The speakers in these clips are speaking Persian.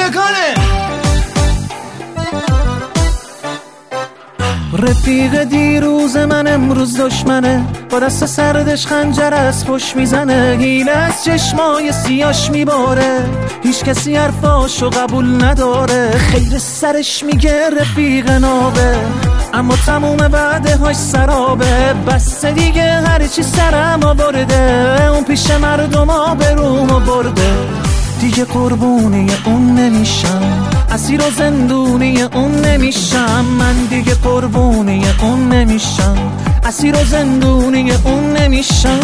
تکانه. رفیق دیروز من امروز دشمنه، با دست سردش خنجر از پشت میزنه، حیله از چشمای سیاش میباره، هیچ کسی حرفاشو قبول نداره، خیر سرش میگه رفیق نابه، اما تموم وعده هاش سرابه، بس دیگه هرچی سرم آورده، اون پیش مردم آبرومو برده، دیگه قربونی اون نمیشم، اسیر و زندونی اون نمیشم، من دیگه قربونی اون نمیشم، اسیر و زندونی اون نمیشم،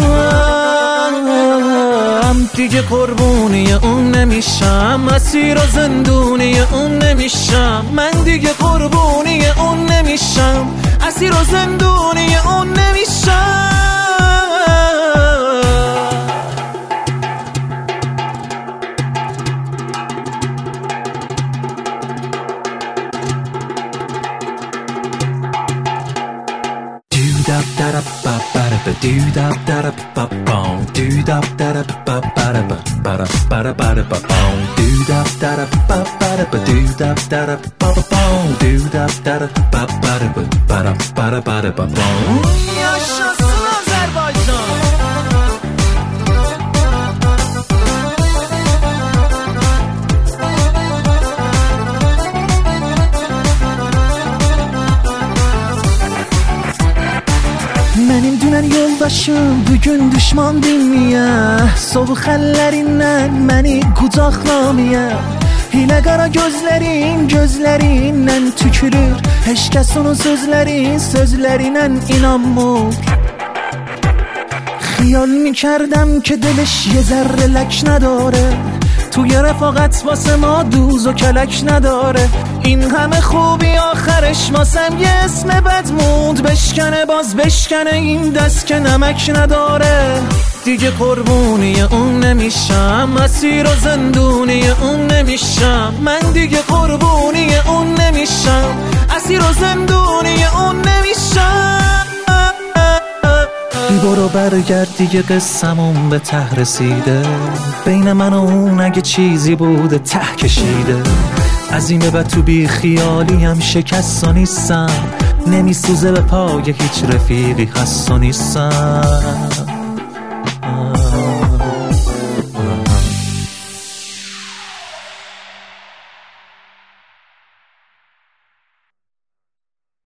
دیگه قربونی اون نمیشم، اسیر و زندونی اون نمیشم، من دیگه قربونی اون نمیشم، اسیر و زندونی اون نمیشم. Mənim dünən yoldaşım bugün düşman dinləyə, soğuk əllərindən məni qucaqlamaya, hilə qara gözlərindən tükürür, heç kəs onun sözlərindən inanmır. خیال میکردم که دلش یه ذره لک نداره، توی رفاقت واسه ما دوز و کلک نداره، این همه خوبی آخرش واسم یه اسم بد موند بشکنه، باز بشکنه این دست که نمک نداره، دیگه قربونی اون نمیشم، اسیر و زندونی اون نمیشم، من دیگه قربونی اون نمیشم، اسیر و زندونی اون نمیشم. برو برگرد دیگه قصمون به ته رسیده، بین من و اون اگه چیزی بوده ته کشیده، از این به بعد تو بی خیالی هم شکست و نیستم، نمیسوزه به پای هیچ رفیقی هست و نیستم.